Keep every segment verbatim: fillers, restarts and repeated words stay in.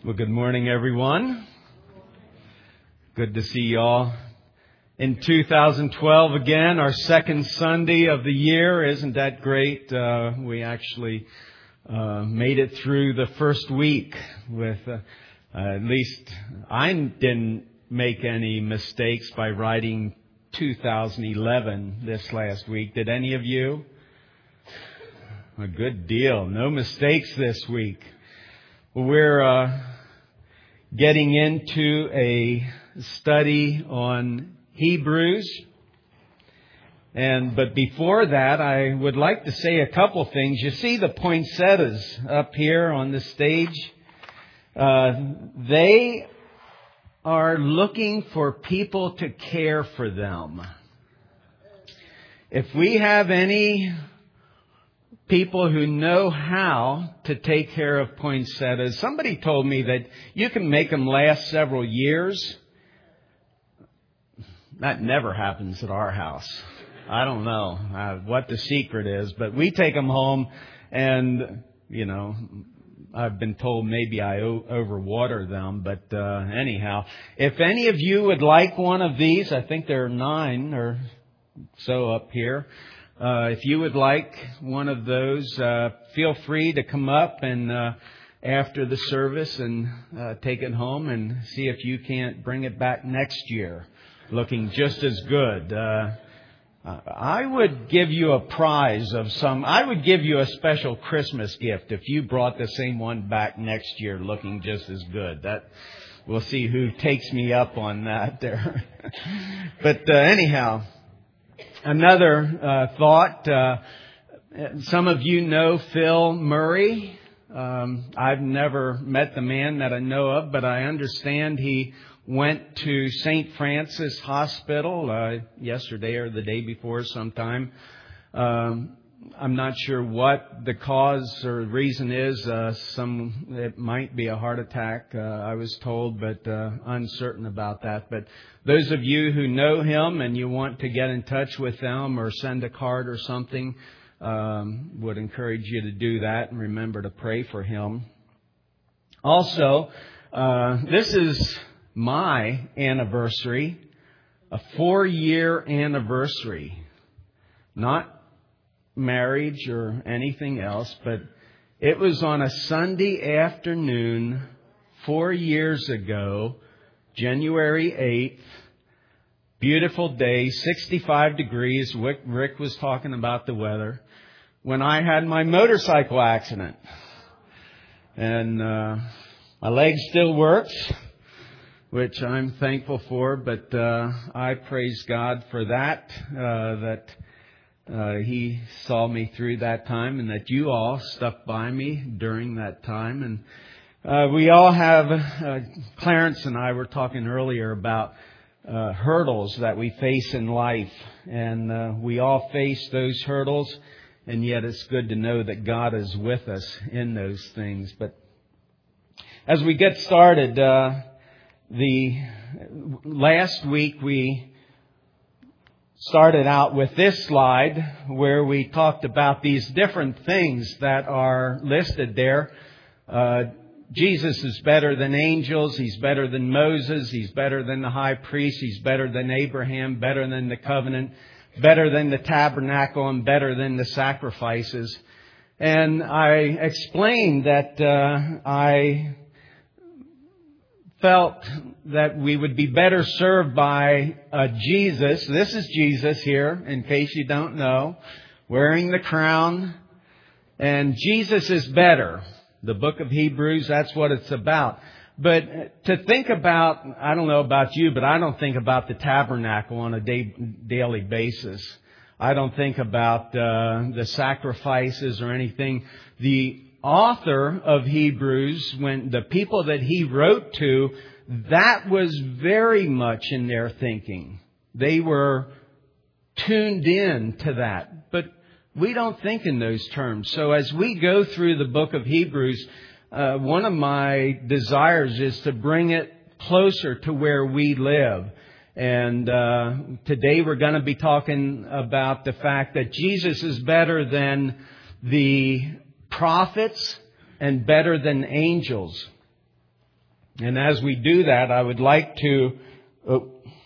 Well, good morning, everyone. Good to see you all in two thousand twelve again, our second Sunday of the year. Isn't that great? Uh, we actually uh, made it through the first week with, uh, uh, at least I didn't make any mistakes by writing two thousand eleven this last week. Did any of you? A good deal. No mistakes this week. Well, we're uh, getting into a study on Hebrews. And but before that, I would like to say a couple things. You see the poinsettias up here on the stage. Uh, they are looking for people to care for them. If we have any people who know how to take care of poinsettias. Somebody told me that you can make them last several years. That never happens at our house. I don't know uh, what the secret is, but we take them home and, you know, I've been told maybe I o- overwater them, but uh, anyhow, if any of you would like one of these, I think there are nine or so up here. Uh, if you would like one of those, uh, feel free to come up and uh, after the service and uh, take it home and see if you can't bring it back next year, looking just as good. Uh, I would give you a prize of some. I would give you a special Christmas gift if you brought the same one back next year, looking just as good. That we'll see who takes me up on that there. But uh, anyhow. Another uh, thought, uh, some of you know Phil Murray. Um, I've never met the man that I know of, but I understand he went to Saint Francis Hospital uh, yesterday or the day before sometime. Um, I'm not sure what the cause or reason is. Uh, some it might be a heart attack, uh, I was told, but uh, uncertain about that. But those of you who know him and you want to get in touch with them or send a card or something, um, would encourage you to do that and remember to pray for him. Also, uh, this is my anniversary, a four-year anniversary, not marriage or anything else, but it was on a Sunday afternoon four years ago, January eighth, beautiful day, sixty-five degrees. Rick, Rick was talking about the weather, when I had my motorcycle accident. And uh, my leg still works, which I'm thankful for, but uh, I praise God for that, uh, that Uh, he saw me through that time and that you all stuck by me during that time. And uh, we all have, uh, Clarence and I were talking earlier about uh, hurdles that we face in life. And uh, we all face those hurdles. And yet it's good to know that God is with us in those things. But as we get started, uh, the last week we started out with this slide where we talked about these different things that are listed there. Uh, Jesus is better than angels. He's better than Moses. He's better than the high priest. He's better than Abraham, better than the covenant, better than the tabernacle, and better than the sacrifices. And I explained that uh, I felt that we would be better served by uh, Jesus. This is Jesus here, in case you don't know, wearing the crown. And Jesus is better. The book of Hebrews, that's what it's about. But to think about, I don't know about you, but I don't think about the tabernacle on a day, daily basis. I don't think about uh, the sacrifices or anything. The author of Hebrews, when the people that he wrote to, that was very much in their thinking. They were tuned in to that. But we don't think in those terms. So as we go through the book of Hebrews, uh, one of my desires is to bring it closer to where we live. And uh, today we're going to be talking about the fact that Jesus is better than the prophets and better than angels. And as we do that, I would like to uh,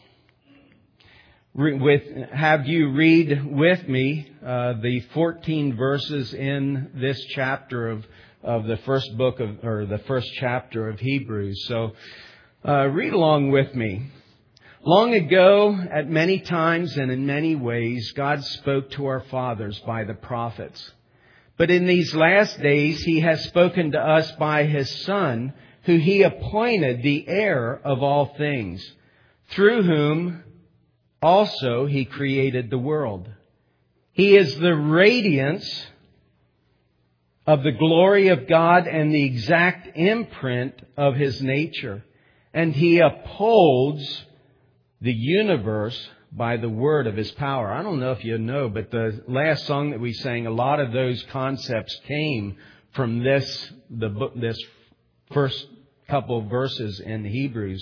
re- with have you read with me uh, the fourteen verses in this chapter of of the first book of or the first chapter of Hebrews. So uh, read along with me. Long ago, at many times and in many ways, God spoke to our fathers by the prophets. But in these last days, He has spoken to us by His Son, who He appointed the heir of all things, through whom also He created the world. He is the radiance of the glory of God and the exact imprint of His nature. And He upholds the universe by the word of His power. I don't know if you know, but the last song that we sang, a lot of those concepts came from this, the book, this first couple of verses in Hebrews.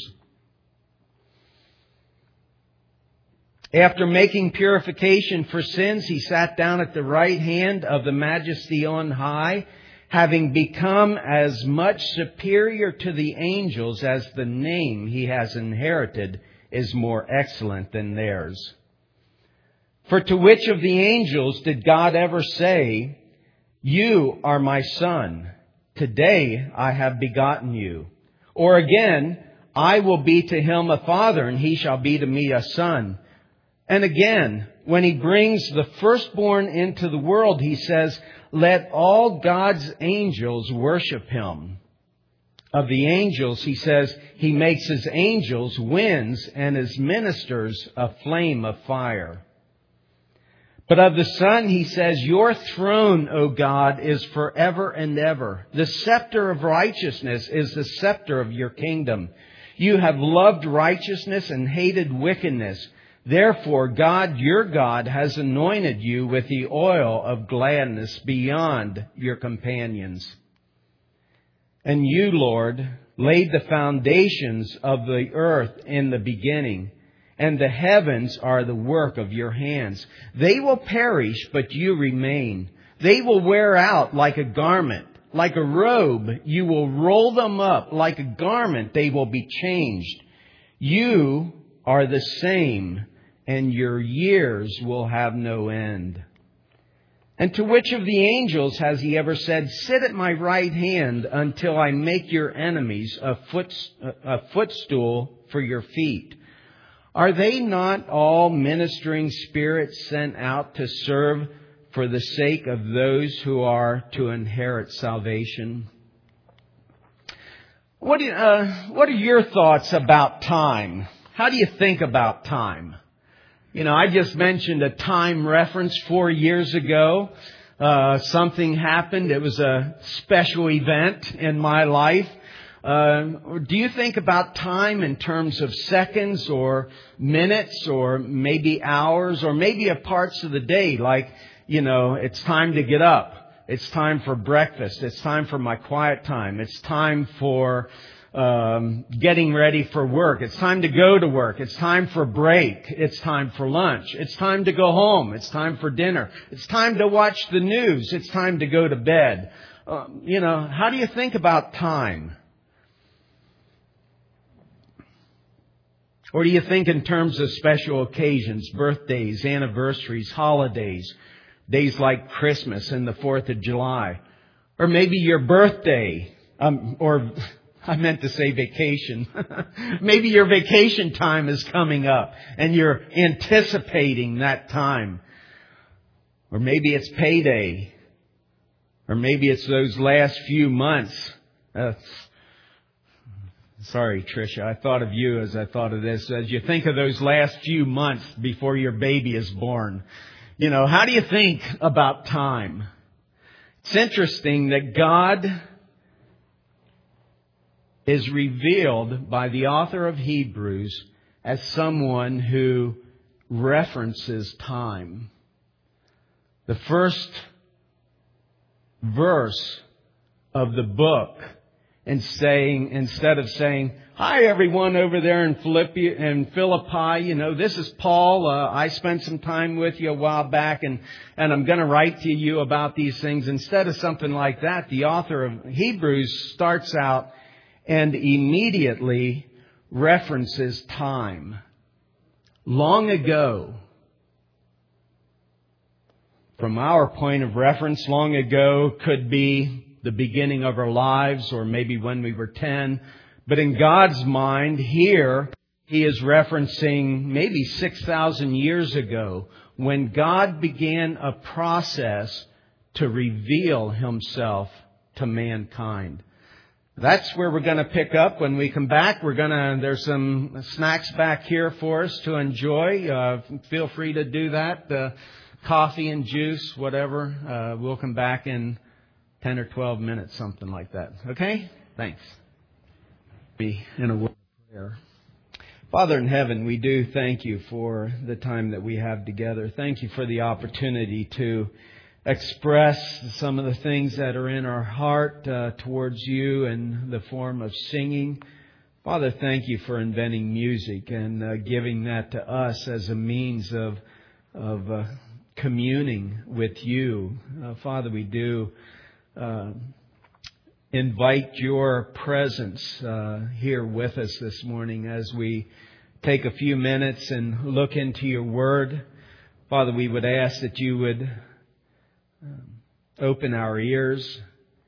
After making purification for sins, He sat down at the right hand of the Majesty on high, having become as much superior to the angels as the name He has inherited is more excellent than theirs. For to which of the angels did God ever say, "You are my son, today I have begotten you"? Or again, "I will be to him a father, and he shall be to me a son"? And again, when He brings the firstborn into the world, He says, "Let all God's angels worship Him." Of the angels, He says, He makes His angels winds and His ministers a flame of fire. But of the Son, He says, "Your throne, O God, is forever and ever. The scepter of righteousness is the scepter of your kingdom. You have loved righteousness and hated wickedness. Therefore, God, your God, has anointed you with the oil of gladness beyond your companions. And you, Lord, laid the foundations of the earth in the beginning, and the heavens are the work of your hands. They will perish, but you remain. They will wear out like a garment. Like a robe, you will roll them up. Like a garment, they will be changed. You are the same, and your years will have no end. And to which of the angels has He ever said, "Sit at my right hand until I make your enemies a, foot, a footstool for your feet"? Are they not all ministering spirits sent out to serve for the sake of those who are to inherit salvation? What, uh, what are your thoughts about time? How do you think about time? You know, I just mentioned a time reference four years ago. Uh, something happened. It was a special event in my life. Uh, do you think about time in terms of seconds or minutes or maybe hours or maybe of parts of the day? Like, you know, it's time to get up. It's time for breakfast. It's time for my quiet time. It's time for Um, getting ready for work. It's time to go to work. It's time for break. It's time for lunch. It's time to go home. It's time for dinner. It's time to watch the news. It's time to go to bed. Uh, you know, how do you think about time? Or do you think in terms of special occasions, birthdays, anniversaries, holidays, days like Christmas and the fourth of July? Or maybe your birthday, um, or I meant to say vacation. Maybe your vacation time is coming up and you're anticipating that time. Or maybe it's payday. Or maybe it's those last few months. Uh, sorry, Tricia. I thought of you as I thought of this. As you think of those last few months before your baby is born. You know, how do you think about time? It's interesting that God is revealed by the author of Hebrews as someone who references time. The first verse of the book, and saying, instead of saying, "Hi everyone over there in Philippi, in Philippi, you know, this is Paul. Uh, I spent some time with you a while back, and and I'm going to write to you about these things." Instead of something like that, the author of Hebrews starts out, and immediately references time. Long ago. From our point of reference, long ago could be the beginning of our lives or maybe when we were ten. But in God's mind, here, He is referencing maybe six thousand years ago when God began a process to reveal Himself to mankind. That's where we're going to pick up when we come back. We're going to, there's some snacks back here for us to enjoy. Uh, feel free to do that. Uh, coffee and juice, whatever. Uh, we'll come back in ten or twelve minutes, something like that. Okay? Thanks. Be in a word of prayer. Father in heaven, we do thank You for the time that we have together. Thank You for the opportunity to express some of the things that are in our heart uh, towards You in the form of singing. Father, thank You for inventing music and uh, giving that to us as a means of of uh, communing with You. Uh, Father, we do uh, invite Your presence uh, here with us this morning as we take a few minutes and look into Your Word. Father, we would ask that You would um, open our ears,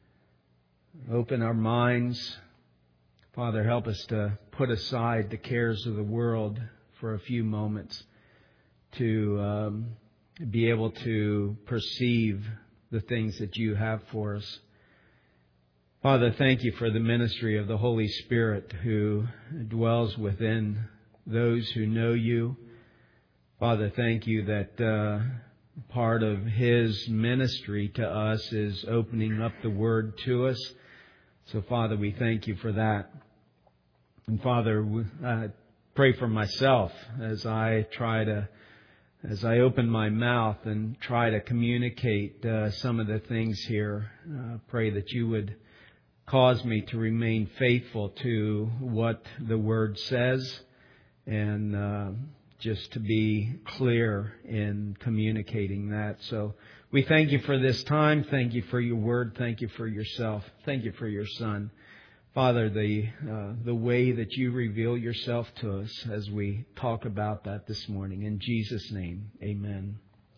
open our minds. Father, help us to put aside the cares of the world for a few moments to um, be able to perceive the things that You have for us. Father, thank You for the ministry of the Holy Spirit who dwells within those who know You. Father, thank You that uh, part of His ministry to us is opening up the Word to us. So, Father, we thank You for that. And, Father, I pray for myself as I try to, as I open my mouth and try to communicate uh, some of the things here. Uh, pray that You would cause me to remain faithful to what the Word says and uh, just to be clear in communicating that. So we thank You for this time. Thank You for Your Word. Thank You for Yourself. Thank You for Your Son. Father, the uh, the way that You reveal Yourself to us as we talk about that this morning. In Jesus' name, amen.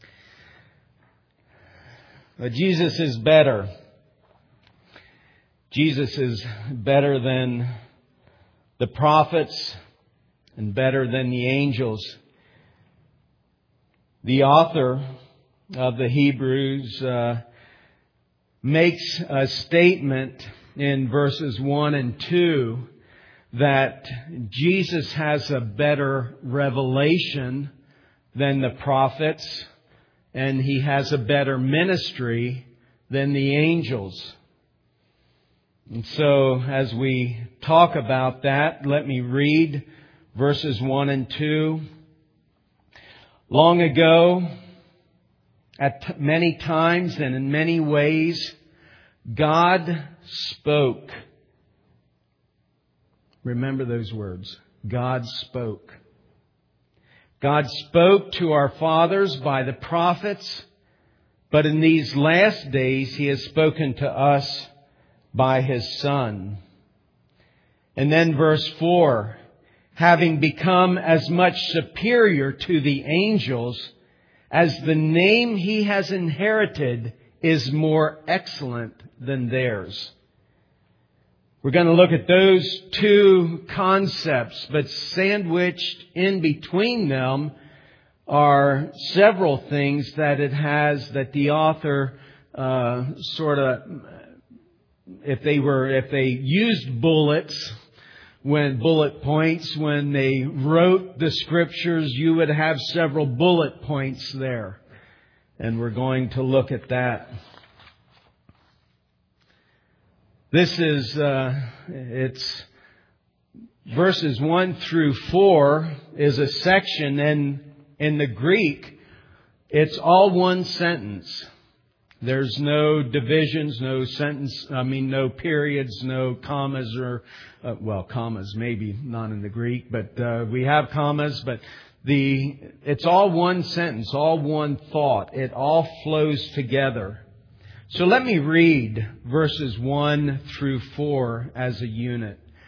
Uh, Jesus is better. Jesus is better than the prophets and better than the angels. The author of the Hebrews uh, makes a statement in verses one and two that Jesus has a better revelation than the prophets and He has a better ministry than the angels. And so as we talk about that, let me read verses one and two. Long ago, at many times and in many ways, God spoke. Remember those words. God spoke. God spoke to our fathers by the prophets, but in these last days He has spoken to us by His Son. And then verse four, having become as much superior to the angels as the name He has inherited is more excellent than theirs. We're going to look at those two concepts, but sandwiched in between them are several things that it has that the author uh, sort of, if they were, if they used bullets, when bullet points, when they wrote the scriptures, you would have several bullet points there. And we're going to look at that. This is, uh, it's verses one through four is a section, and in the Greek, it's all one sentence. There's no divisions, no sentence, I mean, no periods, no commas or, uh, well, commas maybe not in the Greek, but uh, we have commas, but the it's all one sentence, all one thought. It all flows together. So let me read verses one through four as a unit.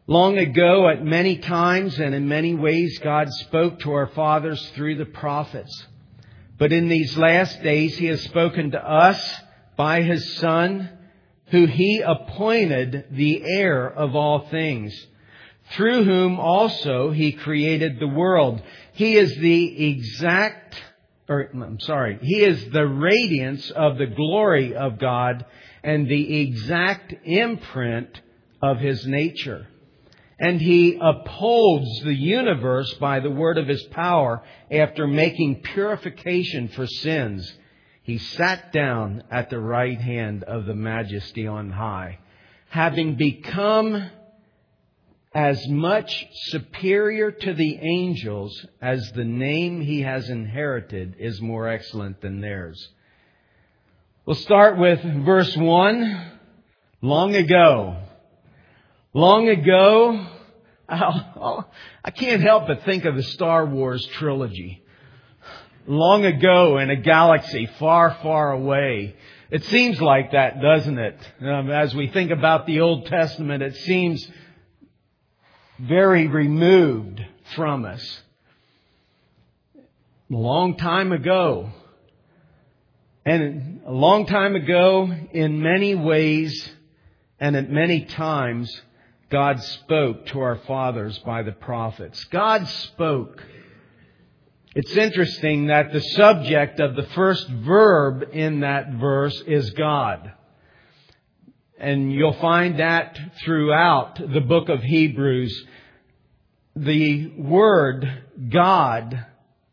Long ago, at many times and in many ways, God spoke to our fathers through the prophets. But in these last days, He has spoken to us by His Son, who He appointed the heir of all things, through whom also He created the world. He is the exact, or I'm sorry, He is the radiance of the glory of God and the exact imprint of His nature. And He upholds the universe by the word of His power. After making purification for sins, He sat down at the right hand of the Majesty on high, having become as much superior to the angels as the name He has inherited is more excellent than theirs. We'll start with verse one. Long ago. Long ago, I'll, I can't help but think of the Star Wars trilogy. Long ago in a galaxy far, far away. It seems like that, doesn't it? Um, as we think about the Old Testament, it seems very removed from us. A long time ago. And a long time ago, in many ways and at many times, God spoke to our fathers by the prophets. God spoke. It's interesting that the subject of the first verb in that verse is God. And you'll find that throughout the book of Hebrews. The word God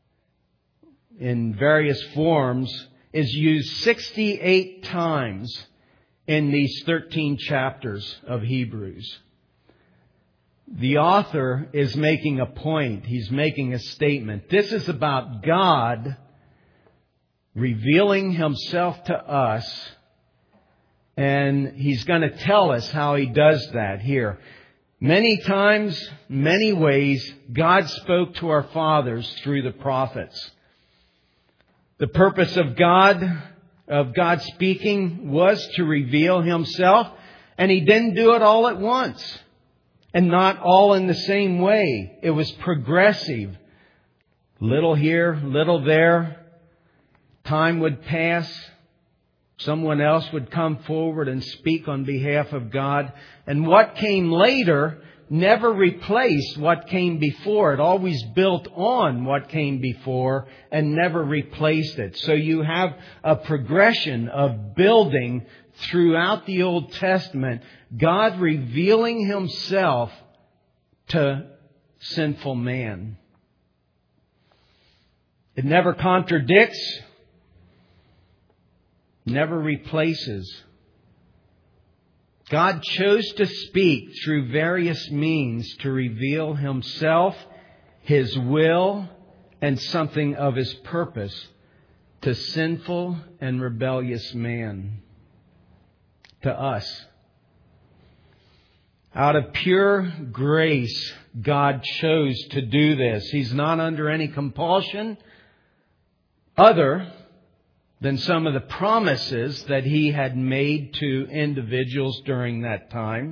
in various forms is used sixty-eight times in these thirteen chapters of Hebrews. The author is making a point. He's making a statement. This is about God revealing Himself to us. And He's going to tell us how He does that here. Many times, many ways, God spoke to our fathers through the prophets. The purpose of God, of God speaking, was to reveal Himself. And He didn't do it all at once. And not all in the same way. It was progressive. Little here, little there. Time would pass. Someone else would come forward and speak on behalf of God. And what came later never replaced what came before. It always built on what came before and never replaced it. So you have a progression of building throughout the Old Testament, God revealing Himself to sinful man. It never contradicts, never replaces. God chose to speak through various means to reveal Himself, His will, and something of His purpose to sinful and rebellious man. To us. Out of pure grace, God chose to do this. He's not under any compulsion other than some of the promises that He had made to individuals during that time.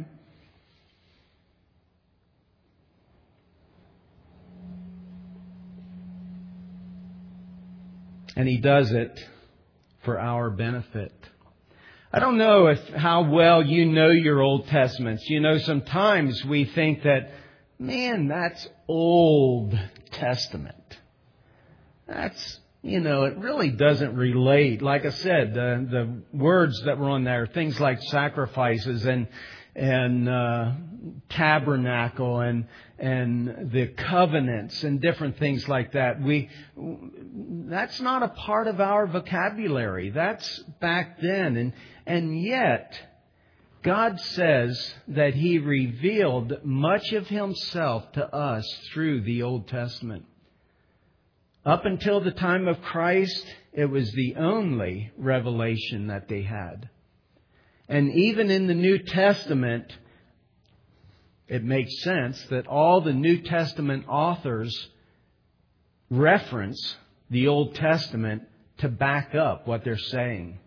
And He does it for our benefit. I don't know if how well you know your Old Testaments. You know, sometimes we think that, man, that's Old Testament. That's, you know, it really doesn't relate. Like I said, the, the words that were on there, things like sacrifices and and uh, tabernacle and and the covenants and different things like that. We that's not a part of our vocabulary. That's back then, and and yet God says that He revealed much of Himself to us through the Old Testament. Up until the time of Christ, it was the only revelation that they had. And even in the New Testament, it makes sense that all the New Testament authors reference the Old Testament to back up what they're saying.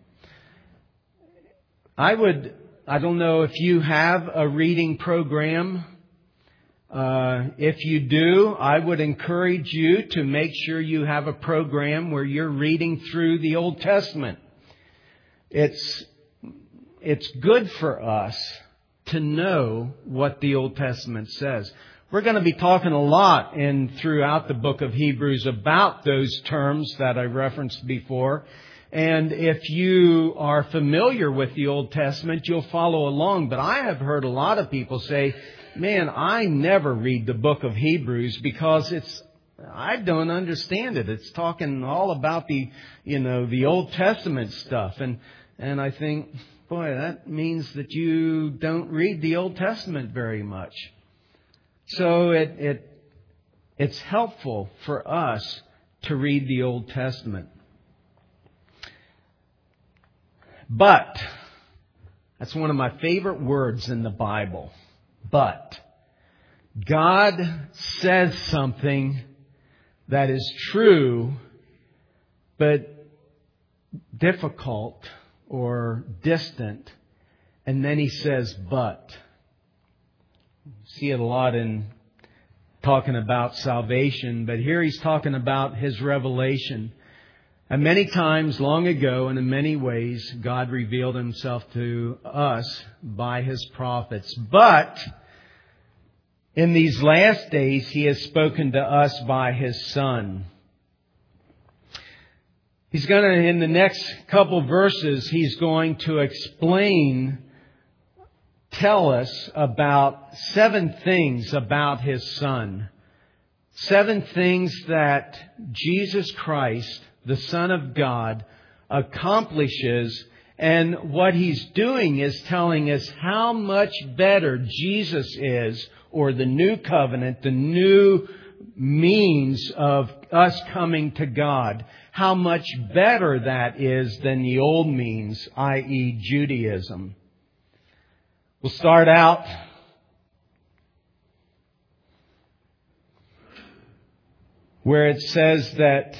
I would, I don't know if you have a reading program Uh, if you do, I would encourage you to make sure you have a program where you're reading through the Old Testament. It's, it's good for us to know what the Old Testament says. We're going to be talking a lot in throughout the book of Hebrews about those terms that I referenced before. And if you are familiar with the Old Testament, you'll follow along. But I have heard a lot of people say, man, I never read the book of Hebrews because it's, I don't understand it. It's talking all about the, you know, the Old Testament stuff. And, and I think, boy, that means that you don't read the Old Testament very much. So it, it, it's helpful for us to read the Old Testament. But, that's one of my favorite words in the Bible. But, God says something that is true, but difficult or distant. And then He says, but. See it a lot in talking about salvation, but here He's talking about His revelation. And many times long ago and in many ways, God revealed Himself to us by His prophets. But in these last days, He has spoken to us by His Son. He's going to, in the next couple verses, He's going to explain, tell us about seven things about His Son. Seven things that Jesus Christ, the Son of God, accomplishes. And what He's doing is telling us how much better Jesus is, or the new covenant, the new means of us coming to God. How much better that is than the old means, that is. Judaism. We'll start out where it says that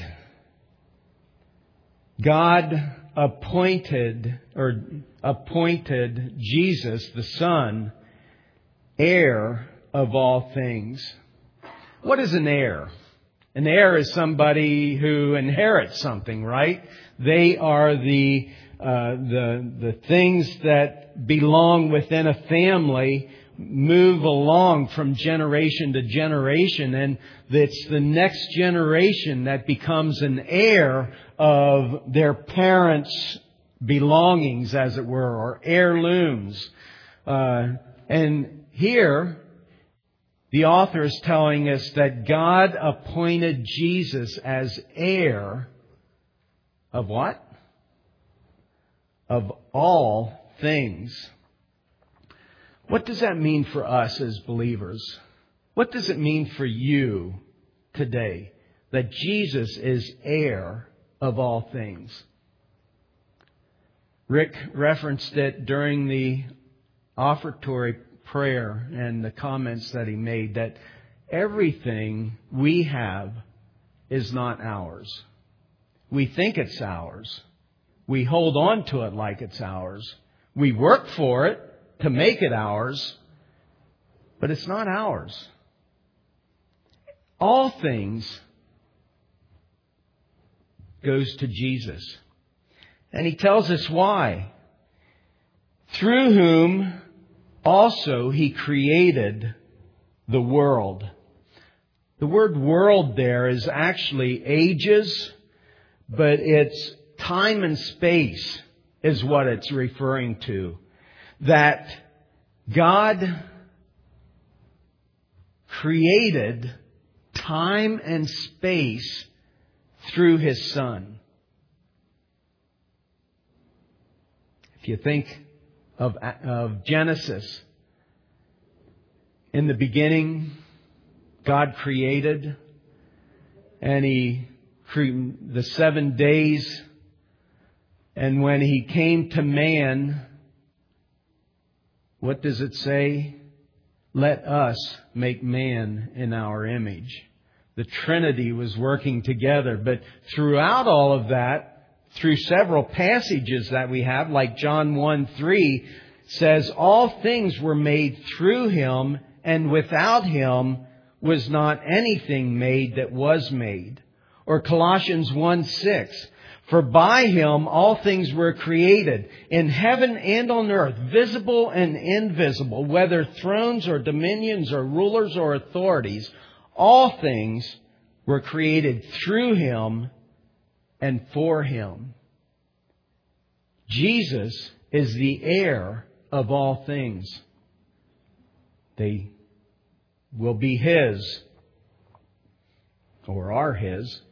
God appointed or appointed Jesus, the Son, heir of all things. What is an heir? An heir is somebody who inherits something, right? They are the uh, the the things that belong within a family, move along from generation to generation, and it's the next generation that becomes an heir of their parents' belongings, as it were, or heirlooms. Uh, and here, the author is telling us that God appointed Jesus as heir of what? Of all things. What does that mean for us as believers? What does it mean for you today that Jesus is heir of all things? Rick referenced it during the offertory prayer and the comments that he made, that everything we have is not ours. We think it's ours. We hold on to it like it's ours. We work for it to make it ours, but it's not ours. All things goes to Jesus. And He tells us why. Through whom also He created the world. The word world there is actually ages, but it's time and space is what it's referring to. That God created time and space through His Son. If you think of, of Genesis, in the beginning, God created, and He created the seven days, and when He came to man, what does it say? Let us make man in our image. The Trinity was working together. But throughout all of that, through several passages that we have, like John one three says, all things were made through Him, and without Him was not anything made that was made. Or Colossians one six, for by Him all things were created, in heaven and on earth, visible and invisible, whether thrones or dominions or rulers or authorities, all things were created through Him and for Him. Jesus is the heir of all things. They will be His, or are His.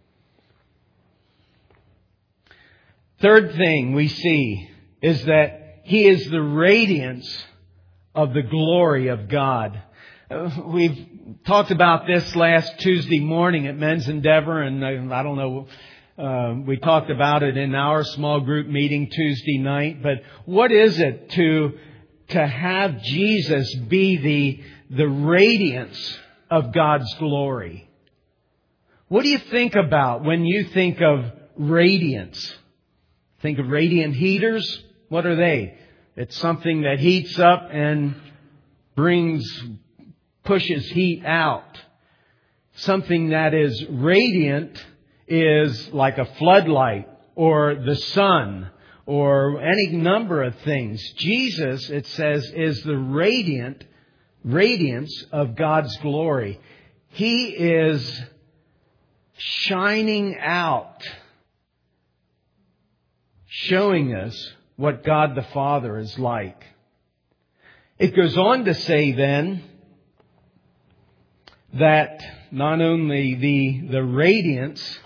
Third thing we see is that He is the radiance of the glory of God. Uh, we've talked about this last Tuesday morning at Men's Endeavor, and I, I don't know, uh, we talked about it in our small group meeting Tuesday night, but what is it to, to have Jesus be the, the radiance of God's glory? What do you think about when you think of radiance? Think of radiant heaters. What are they? It's something that heats up and brings, pushes heat out. Something that is radiant is like a floodlight or the sun or any number of things. Jesus, it says, is the radiant radiance of God's glory. He is shining out, showing us what God the Father is like. It goes on to say then that not only the, the radiance,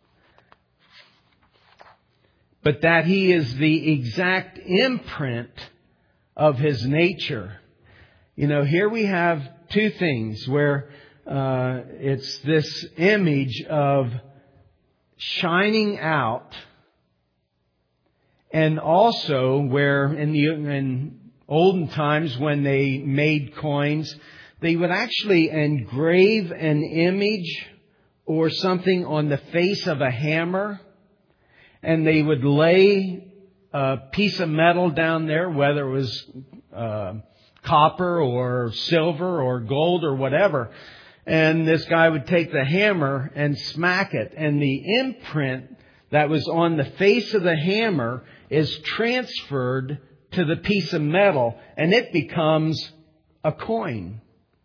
but that He is the exact imprint of His nature. You know, here we have two things where uh, it's this image of shining out, and also where in the in olden times when they made coins, they would actually engrave an image or something on the face of a hammer, and they would lay a piece of metal down there, whether it was uh, copper or silver or gold or whatever. And this guy would take the hammer and smack it, and the imprint that was on the face of the hammer is transferred to the piece of metal, and it becomes a coin.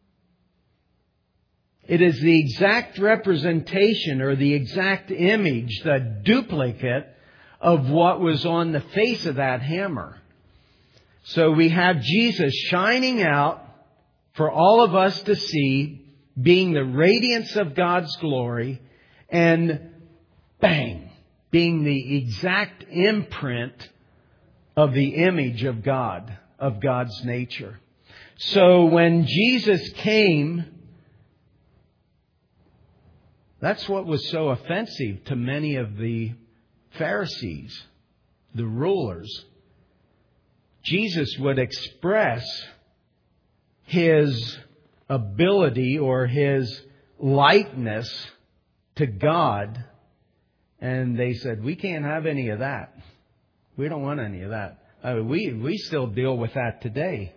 It is the exact representation or the exact image, the duplicate of what was on the face of that hammer. So we have Jesus shining out for all of us to see, being the radiance of God's glory, and bang, being the exact imprint of the image of God, of God's nature. So when Jesus came, that's what was so offensive to many of the Pharisees, the rulers. Jesus would express His ability or His likeness to God, and they said, we can't have any of that. We don't want any of that. I mean, we, we still deal with that today.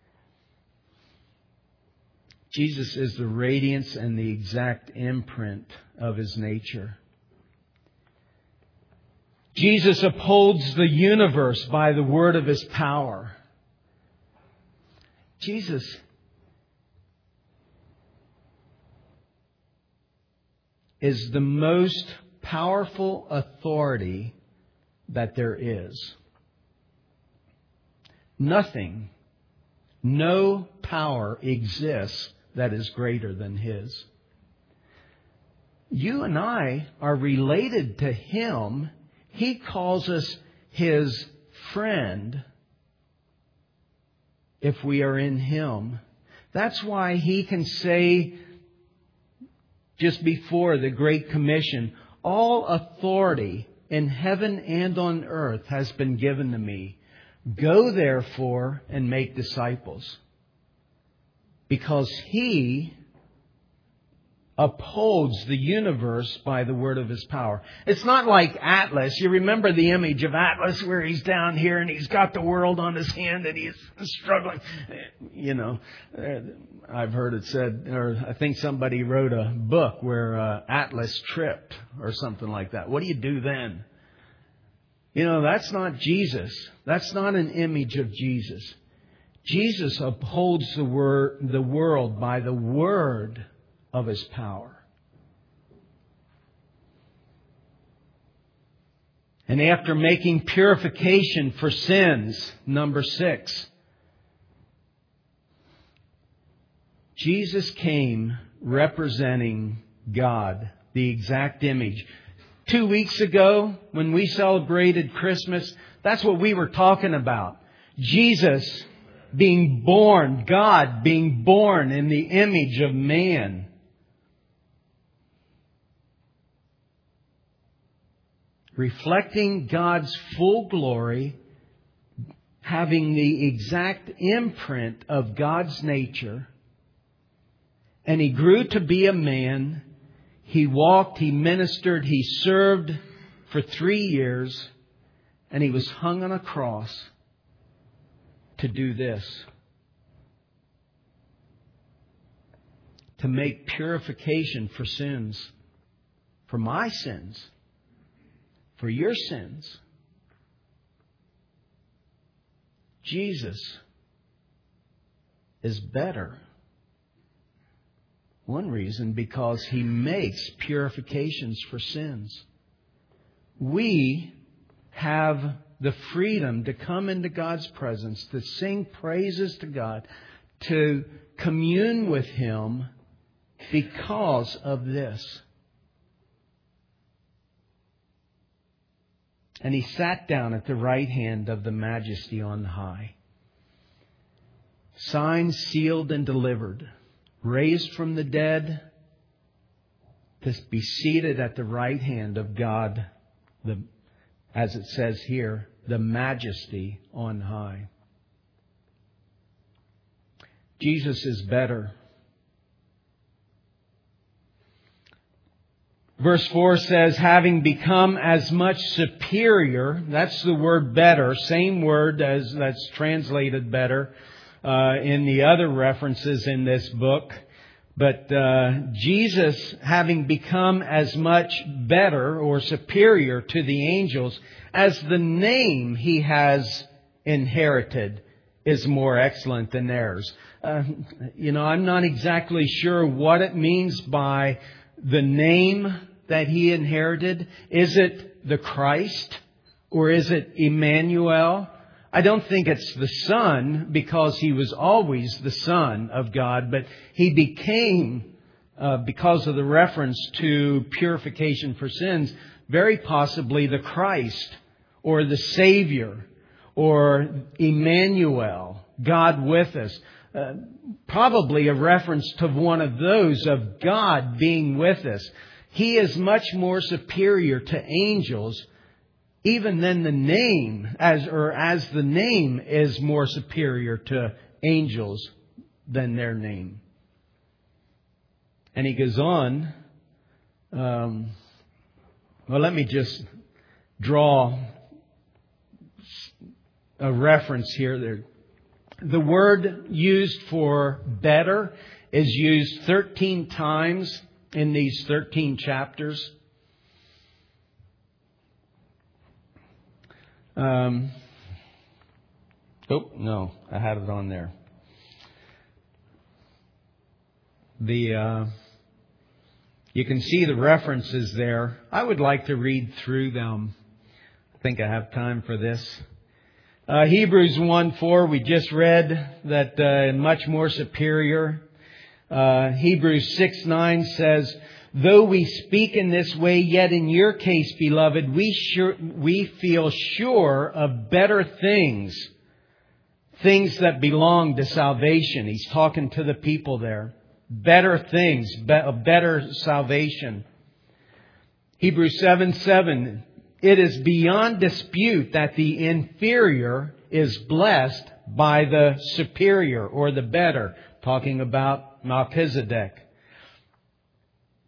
Jesus is the radiance and the exact imprint of His nature. Jesus upholds the universe by the word of His power. Jesus is the most powerful authority that there is. Nothing, no power exists that is greater than His. You and I are related to Him. He calls us His friend if we are in Him. That's why He can say, just before the Great Commission, all authority in heaven and on earth has been given to me. Go therefore and make disciples. Because He upholds the universe by the word of His power. It's not like Atlas. You remember the image of Atlas where he's down here and he's got the world on his hand and he's struggling. You know, I've heard it said, or I think somebody wrote a book where uh, Atlas tripped or something like that. What do you do then? You know, that's not Jesus. That's not an image of Jesus. Jesus upholds the word, the world by the word of His power. And after making purification for sins, number six, Jesus came representing God, the exact image. Two weeks ago, when we celebrated Christmas, that's what we were talking about. Jesus being born, God being born in the image of man. Reflecting God's full glory, having the exact imprint of God's nature. And He grew to be a man. He walked, He ministered, He served for three years. And He was hung on a cross to do this. To make purification for sins. For my sins. For your sins. Jesus is better. One reason, because He makes purifications for sins. We have the freedom to come into God's presence, to sing praises to God, to commune with Him because of this. And He sat down at the right hand of the Majesty on high. Signed, sealed, and delivered. Raised from the dead to be seated at the right hand of God, the, as it says here, the Majesty on high. Jesus is better. Verse four says, having become as much superior, that's the word better, same word as that's translated better uh, in the other references in this book. But uh, Jesus, having become as much better or superior to the angels, as the name He has inherited is more excellent than theirs. Uh, you know, I'm not exactly sure what it means by the name that He inherited. Is it the Christ or is it Emmanuel? I don't think it's the Son, because He was always the Son of God, but He became, uh, because of the reference to purification for sins, very possibly the Christ or the Savior or Emmanuel, God with us. Uh, probably a reference to one of those of God being with us. He is much more superior to angels, even than the name, as or as the name is more superior to angels than their name. And he goes on. Um, well, let me just draw a reference here. There, the word used for better is used thirteen times in these thirteen chapters. Um, oh, no, I had it on there. The uh, you can see the references there. I would like to read through them. I think I have time for this. Uh, Hebrews one four, we just read that uh, much more superior. Uh, Hebrews six nine says, though we speak in this way, yet in your case, beloved, we sure, we feel sure of better things, things that belong to salvation. He's talking to the people there. Better things, be, a better salvation. Hebrews seven seven, it is beyond dispute that the inferior is blessed by the superior or the better, talking about Melchizedek.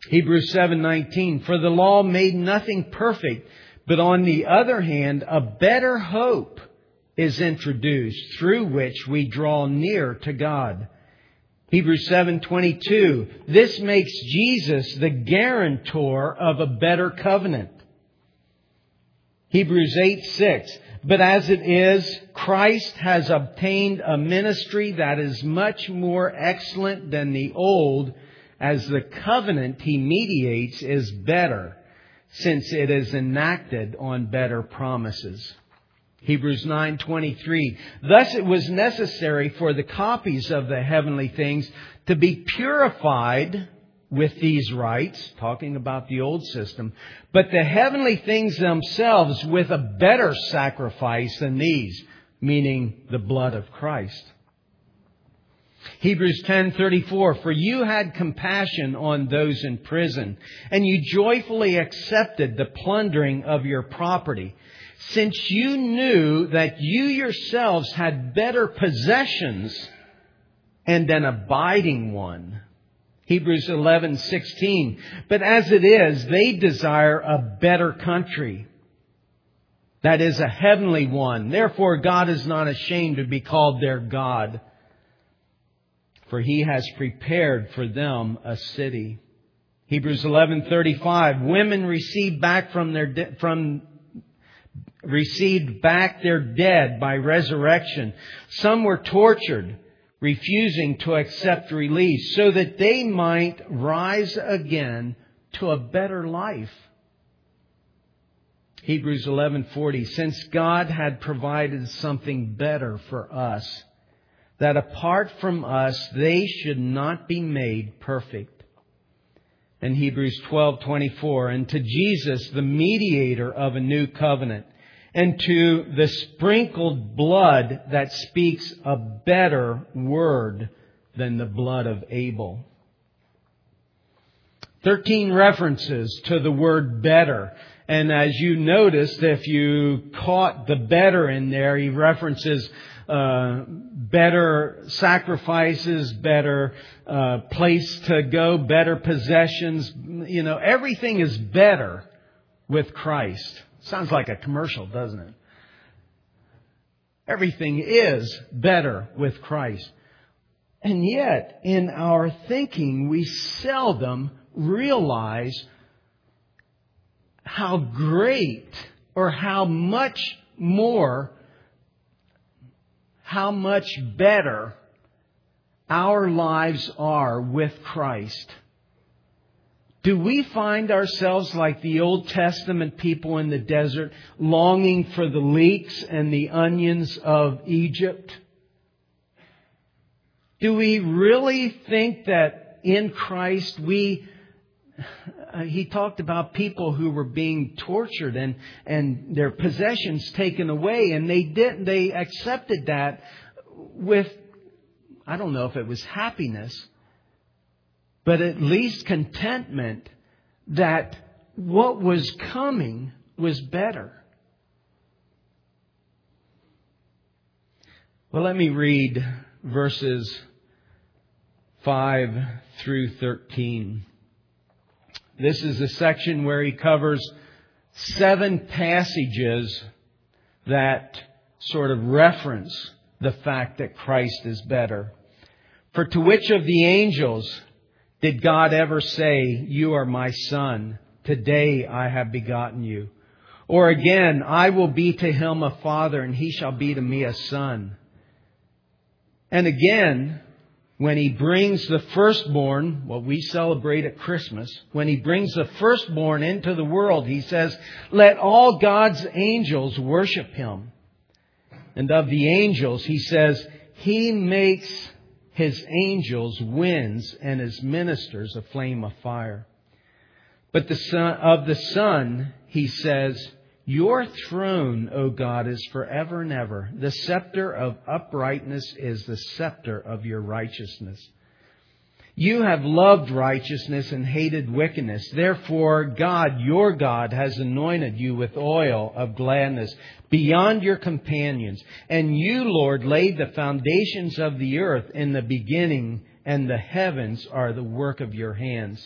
Hebrews seven nineteen, for the law made nothing perfect, but on the other hand, a better hope is introduced through which we draw near to God. Hebrews seven twenty-two, this makes Jesus the guarantor of a better covenant. Hebrews eight six, but as it is, Christ has obtained a ministry that is much more excellent than the old, as the covenant He mediates is better, since it is enacted on better promises. Hebrews nine twenty-three, thus it was necessary for the copies of the heavenly things to be purified with these rites, talking about the old system, but the heavenly things themselves with a better sacrifice than these, meaning the blood of Christ. Hebrews ten thirty-four, for you had compassion on those in prison, and you joyfully accepted the plundering of your property, since you knew that you yourselves had better possessions and an abiding one. Hebrews eleven sixteen, but as it is, they desire a better country, that is, a heavenly one. Therefore, God is not ashamed to be called their God, for He has prepared for them a city. Hebrews eleven thirty-five, women received back from their de- from received back their dead by resurrection. Some were tortured, refusing to accept release, so that they might rise again to a better life. Hebrews eleven forty, since God had provided something better for us, that apart from us they should not be made perfect. And Hebrews twelve twenty-four, and to Jesus, the mediator of a new covenant, and to the sprinkled blood that speaks a better word than the blood of Abel. Thirteen references to the word better. And as you noticed, if you caught the better in there, he references uh, better sacrifices, better uh, place to go, better possessions. You know, everything is better with Christ. Sounds like a commercial, doesn't it? Everything is better with Christ. And yet, in our thinking, we seldom realize how great or how much more, how much better our lives are with Christ. Do we find ourselves like the Old Testament people in the desert, longing for the leeks and the onions of Egypt? Do we really think that in Christ we... Uh, he talked about people who were being tortured and, and their possessions taken away, and they didn't. They accepted that with, I don't know if it was happiness, but at least contentment that what was coming was better. Well, let me read verses five through thirteen. This is a section where he covers seven passages that sort of reference the fact that Christ is better. For to which of the angels did God ever say, you are my son, today I have begotten you? Or again, I will be to him a father, and he shall be to me a son. And again, when He brings the firstborn, what we celebrate at Christmas, when He brings the firstborn into the world, He says, let all God's angels worship Him. And of the angels, He says, He makes His angels winds and His ministers a flame of fire. But the son, of the Son, He says, your throne, O God, is forever and ever. The scepter of uprightness is the scepter of your righteousness. You have loved righteousness and hated wickedness. Therefore, God, your God, has anointed you with oil of gladness beyond your companions. And you, Lord, laid the foundations of the earth in the beginning, and the heavens are the work of your hands.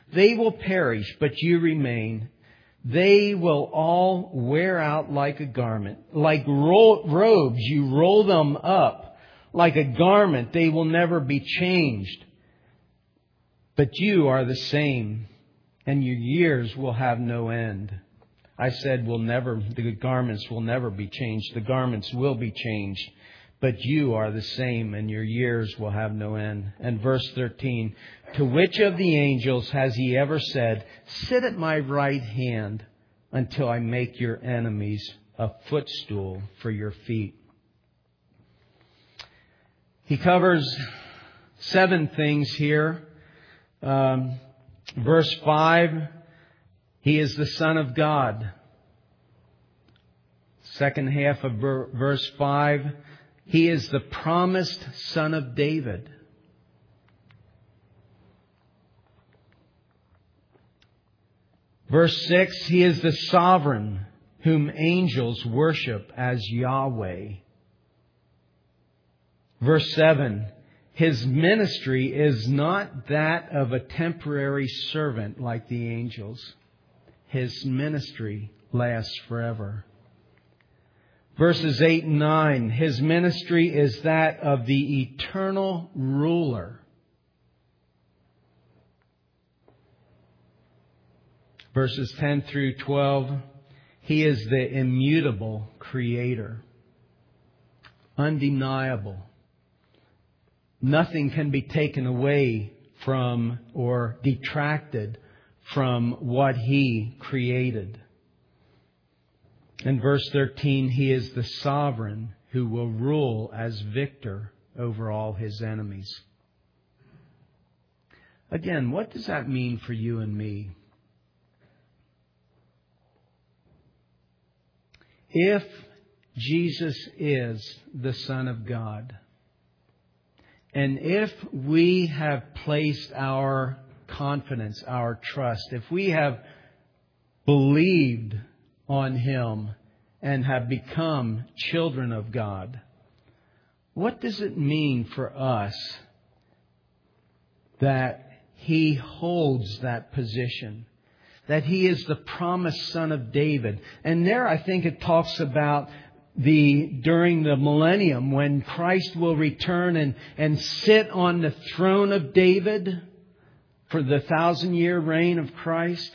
They will perish, but you remain. They will all wear out like a garment. Like ro- robes, you roll them up. Like a garment, they will never be changed. But you are the same, and your years will have no end. I said will never, the garments will never be changed. The garments will be changed. But you are the same, and your years will have no end. And verse thirteen, to which of the angels has He ever said, sit at my right hand until I make your enemies a footstool for your feet? He covers seven things here. Um, verse five, He is the Son of God. Second half of ver- verse five, He is the promised Son of David. Verse six, He is the sovereign whom angels worship as Yahweh. Verse seven, His ministry is not that of a temporary servant like the angels. His ministry lasts forever. Verses eight and nine, His ministry is that of the eternal ruler. Verses ten through twelve, He is the immutable creator. Undeniable. Nothing can be taken away from or detracted from what He created. In verse thirteen, He is the sovereign who will rule as victor over all His enemies. Again, what does that mean for you and me? If Jesus is the Son of God, and if we have placed our confidence, our trust, if we have believed on Him and have become children of God, what does it mean for us that He holds that position? That He is the promised Son of David. And there I think it talks about the during the millennium when Christ will return and, and sit on the throne of David for the thousand year reign of Christ.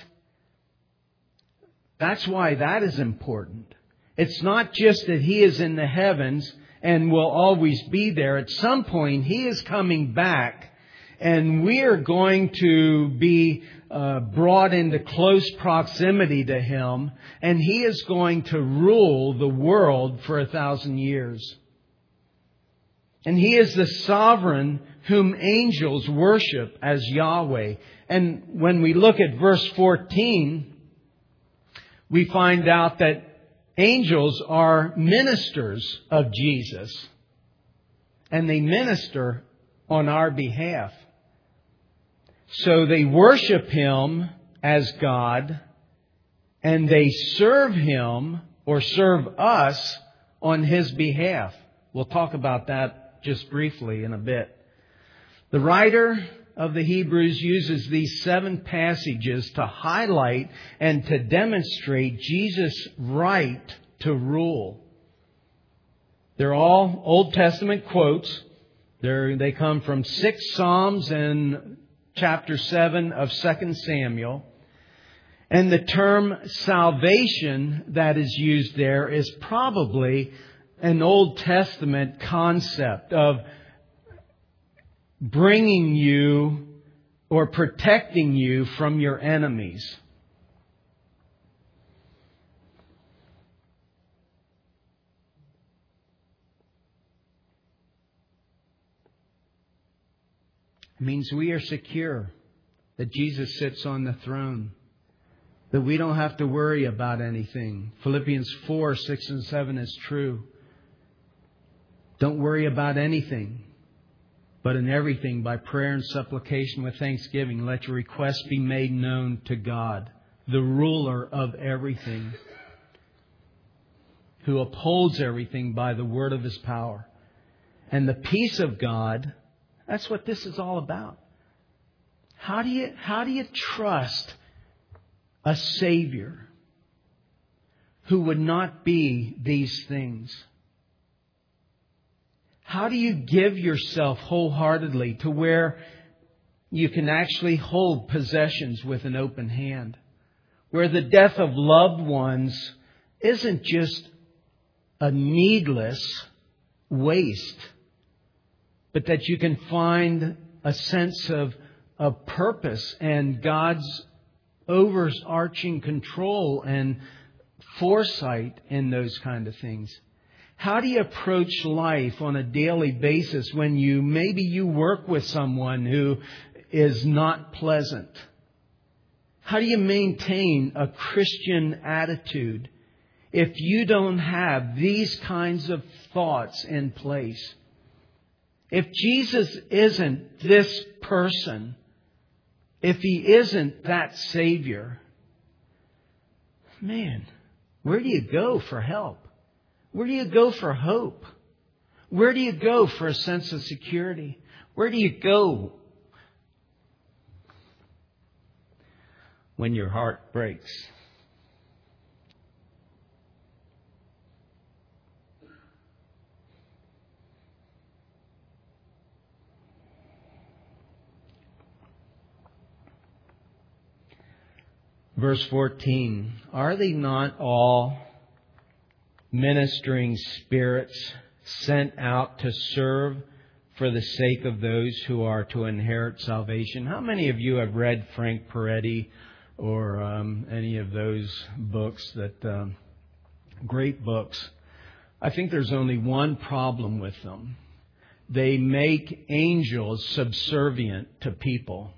That's why that is important. It's not just that He is in the heavens and will always be there. At some point He is coming back and we are going to be uh, brought into close proximity to Him, and He is going to rule the world for a thousand years. And He is the sovereign whom angels worship as Yahweh. And when we look at verse fourteen, we find out that angels are ministers of Jesus. And they minister on our behalf. So they worship Him as God. And they serve Him or serve us on His behalf. We'll talk about that just briefly in a bit. The writer of the Hebrews uses these seven passages to highlight and to demonstrate Jesus' right to rule. They're all Old Testament quotes. They're, they come from six Psalms and chapter seven of Second Samuel. And the term salvation that is used there is probably an Old Testament concept of bringing you or protecting you from your enemies. It means we are secure that Jesus sits on the throne, that we don't have to worry about anything. Philippians four, six and seven is true. Don't worry about anything. But in everything, by prayer and supplication with thanksgiving, let your requests be made known to God, the ruler of everything, who upholds everything by the word of His power. And the peace of God, that's what this is all about. How do you, how do you trust a Savior who would not be these things? How do you give yourself wholeheartedly to where you can actually hold possessions with an open hand? Where the death of loved ones isn't just a needless waste, but that you can find a sense of, of purpose and God's overarching control and foresight in those kind of things. How do you approach life on a daily basis when you maybe you work with someone who is not pleasant? How do you maintain a Christian attitude if you don't have these kinds of thoughts in place? If Jesus isn't this person, if He isn't that Savior, man, where do you go for help? Where do you go for hope? Where do you go for a sense of security? Where do you go when your heart breaks? Verse fourteen, are they not all ministering spirits sent out to serve for the sake of those who are to inherit salvation? How many of you have read Frank Peretti or um, any of those books? That um, great books. I think there's only one problem with them. They make angels subservient to people.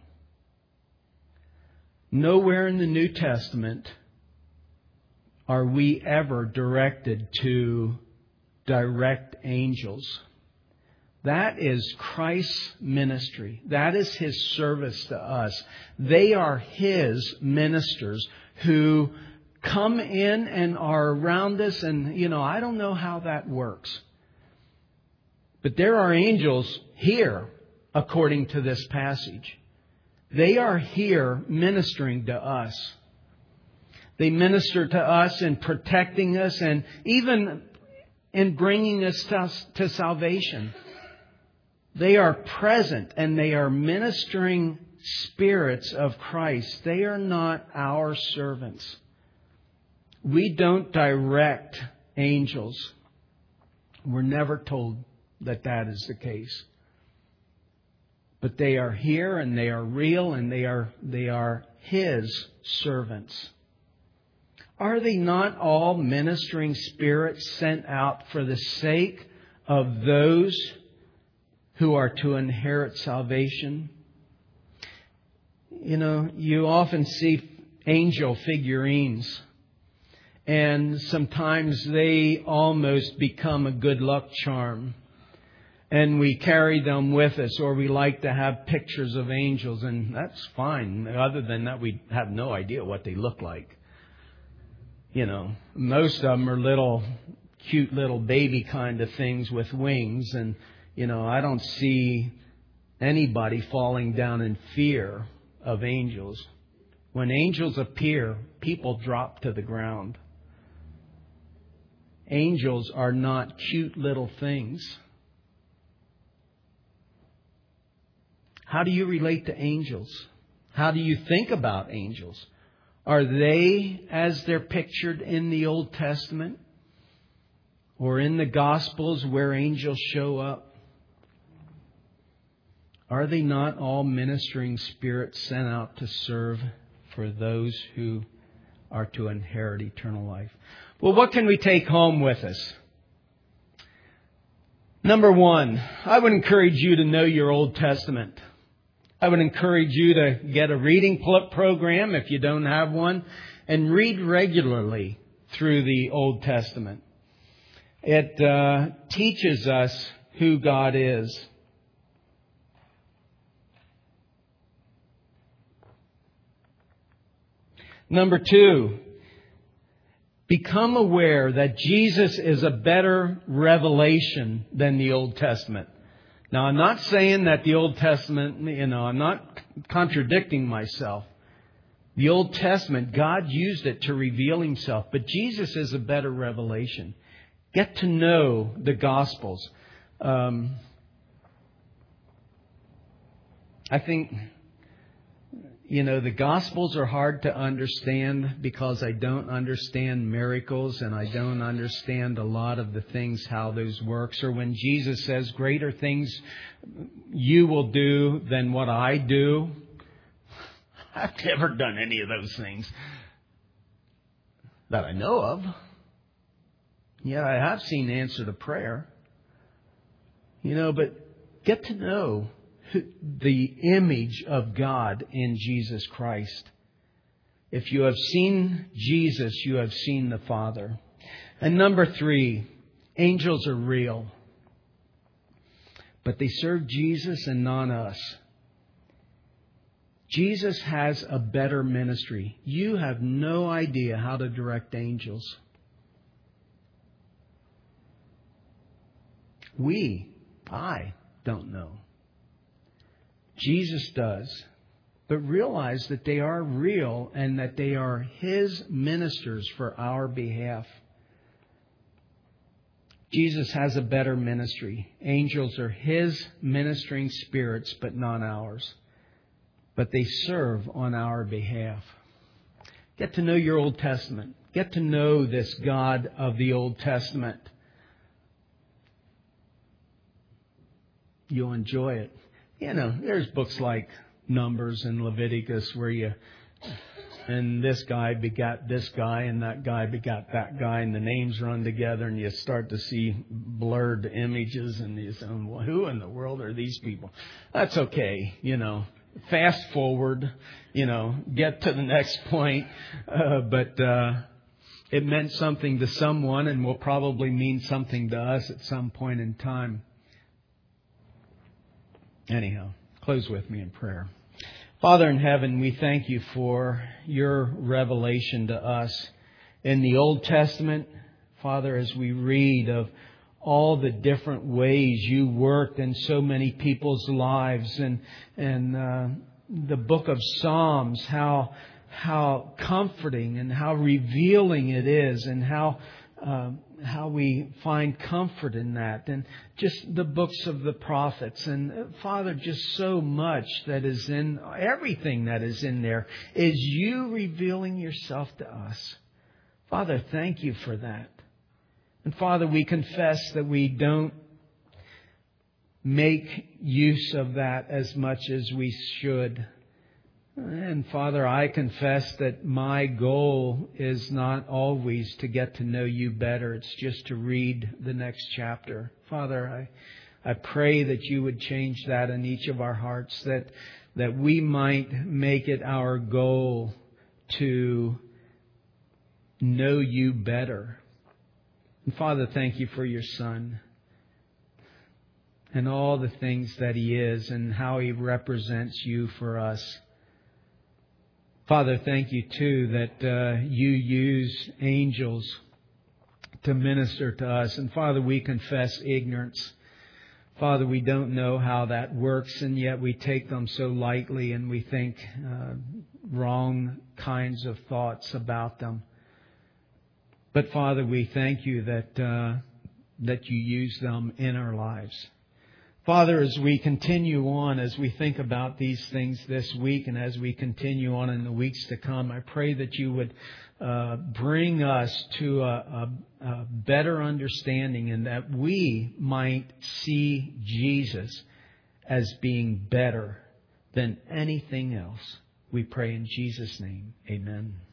Nowhere in the New Testament are we ever directed to direct angels. That is Christ's ministry. That is His service to us. They are His ministers who come in and are around us. And, you know, I don't know how that works. But there are angels here, according to this passage. They are here ministering to us. They minister to us in protecting us and even in bringing us to, to salvation. They are present and they are ministering spirits of Christ. They are not our servants. We don't direct angels. We're never told that that is the case. But they are here and they are real and they are, they are His servants. Are they not all ministering spirits sent out for the sake of those who are to inherit salvation? You know, you often see angel figurines, and sometimes they almost become a good luck charm. And we carry them with us, or we like to have pictures of angels, and that's fine. Other than that, we have no idea what they look like. You know, most of them are little, cute little baby kind of things with wings. And, you know, I don't see anybody falling down in fear of angels. When angels appear, people drop to the ground. Angels are not cute little things. How do you relate to angels? How do you think about angels? Are they as they're pictured in the Old Testament or in the Gospels where angels show up? Are they not all ministering spirits sent out to serve for those who are to inherit eternal life? Well, what can we take home with us? Number one, I would encourage you to know your Old Testament. I would encourage you to get a reading program if you don't have one and read regularly through the Old Testament. It uh, teaches us who God is. Number two, become aware that Jesus is a better revelation than the Old Testament. Now, I'm not saying that the Old Testament, you know, I'm not contradicting myself. The Old Testament, God used it to reveal Himself, but Jesus is a better revelation. Get to know the Gospels. Um, I think, you know, the Gospels are hard to understand because I don't understand miracles and I don't understand a lot of the things, how those works. Or when Jesus says, greater things you will do than what I do. I've never done any of those things that I know of. Yet I have seen answer to prayer. You know, but get to know the image of God in Jesus Christ. If you have seen Jesus, you have seen the Father. And number three, angels are real. But they serve Jesus and not us. Jesus has a better ministry. You have no idea how to direct angels. We, I, don't know. Jesus does. But realize that they are real and that they are His ministers for our behalf. Jesus has a better ministry. Angels are His ministering spirits, but not ours. But they serve on our behalf. Get to know your Old Testament. Get to know this God of the Old Testament. You'll enjoy it. You know, there's books like Numbers and Leviticus where you, and this guy begat this guy and that guy begat that guy and the names run together and you start to see blurred images and you say, well, who in the world are these people? That's okay, you know. Fast forward, you know, get to the next point. Uh, but uh, it meant something to someone and will probably mean something to us at some point in time. Anyhow, close with me in prayer. Father in heaven, we thank You for Your revelation to us in the Old Testament. Father, as we read of all the different ways You worked in so many people's lives, and and uh, the book of Psalms, how how comforting and how revealing it is, and how uh, how we find comfort in that, and just the books of the prophets, and uh, Father, just so much that is in everything that is in there is You revealing Yourself to us. Father, thank You for that. And Father, we confess that we don't make use of that as much as we should. And Father, I confess that my goal is not always to get to know You better. It's just to read the next chapter. Father, I, I pray that You would change that in each of our hearts, that, that we might make it our goal to know You better. And Father, thank You for Your Son and all the things that He is and how He represents You for us. Father, thank You too that uh, You use angels to minister to us. And Father, we confess ignorance. Father, we don't know how that works, and yet we take them so lightly and we think uh, wrong kinds of thoughts about them. But Father, we thank You that uh, that You use them in our lives. Father, as we continue on, as we think about these things this week and as we continue on in the weeks to come, I pray that You would uh, bring us to a, a, a better understanding and that we might see Jesus as being better than anything else. We pray in Jesus' name. Amen.